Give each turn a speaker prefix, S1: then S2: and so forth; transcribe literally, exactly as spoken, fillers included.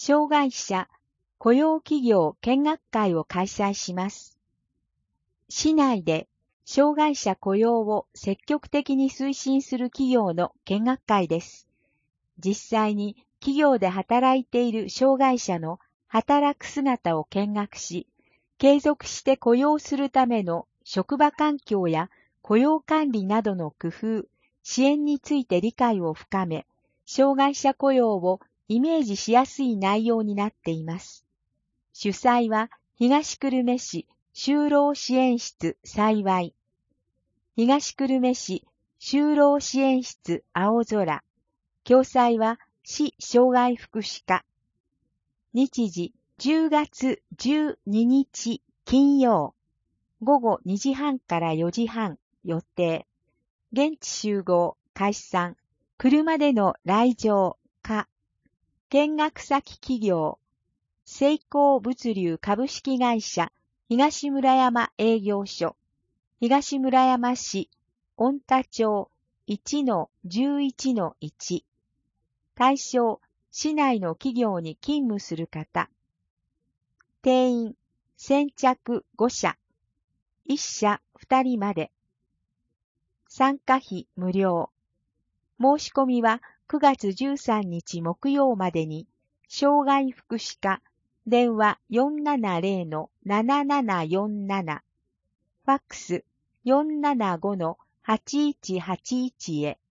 S1: 障害者雇用企業見学会を開催します。市内で障害者雇用を積極的に推進する企業の見学会です。実際に企業で働いている障害者の働く姿を見学し、継続して雇用するための職場環境や雇用管理などの工夫、支援について理解を深め、障害者雇用をイメージしやすい内容になっています。主催は東久留米市就労支援室幸い、東久留米市就労支援室青空、共催は市障害福祉課。日時じゅうがつじゅうににち金曜、ごごにじはんからよじはん予定。現地集合開始さん、車での来場か、見学先企業、セイコー物流株式会社東村山営業所、東村山市御田町 いちのじゅういちのいち。対象、市内の企業に勤務する方。定員、先着ごしゃ。いっしゃふたりまで。参加費無料。申し込みはくがつじゅうさんにち木曜までに、障害福祉課、電話 よんななゼロのななななよんなな、ファックス よんななごのはちいちはちいち へ。